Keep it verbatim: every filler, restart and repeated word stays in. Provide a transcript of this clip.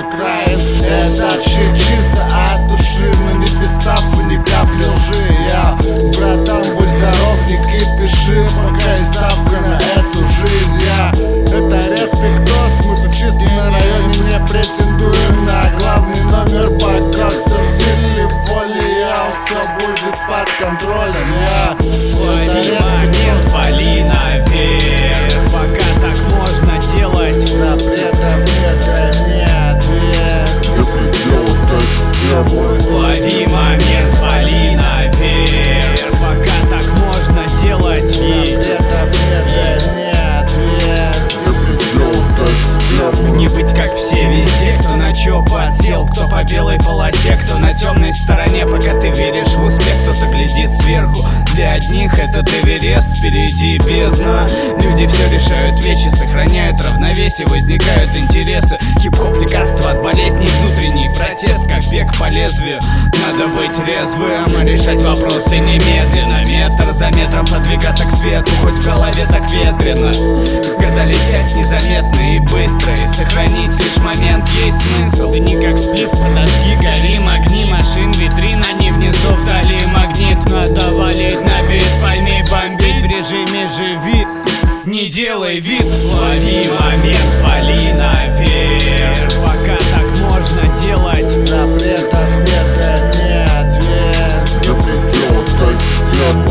как Райан. Этот щит чисто от души, но не пистав и ни капли лжи. Я, братан, будь здоров, не кипиши, пока есть ставка на эту жизнь. Я, это респектос, мы тут чисто на районе не претендуем на главный номер, пока все в силе воли. Я, все будет под контролем. Я, лови момент, вали наверх, пока так можно делать. Запретов нет, да нет, нет. Я предел этой системы. Лови момент, вали наверх, пока так можно делать. И Запретов нет, да нет, нет. Я предел этой системы. не быть как все везде, кто на чё подсел, кто по белой полосе, кто на темной стороне. Пока ты веришь в успех, кто-то глядит сверху. Для одних этот Эверест, впереди бездна. Люди все решают вещи, сохраняют равновесие, возникают интересы. Хип-хоп, лекарство от болезней, внутренний протест, как бег по лезвию. Надо быть резвым, решать вопросы немедленно, метр за метром подвигаться к свету, хоть в голове так ветрено. Года летят незаметно и быстро, и сохранить лишь момент есть смысл. Ты не как сплив, подожги, горим, огни машин, витрин, они внизу вдали магнит. Надо валить на бит, пойми, бомбить в режиме живи. Не делай вид, лови момент, пали наверх, пока так можно делать. Запретов нет, да нет, нет. Я предел этой системы.